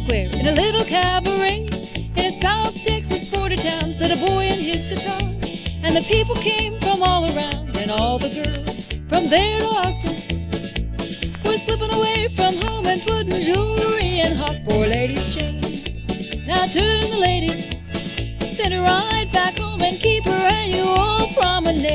Square in a little cabaret in a South Texas border town, sat a boy and his guitar, and the people came from all around, and all the girls from there to Austin were slipping away from home and putting jewelry in hot poor ladies' chains.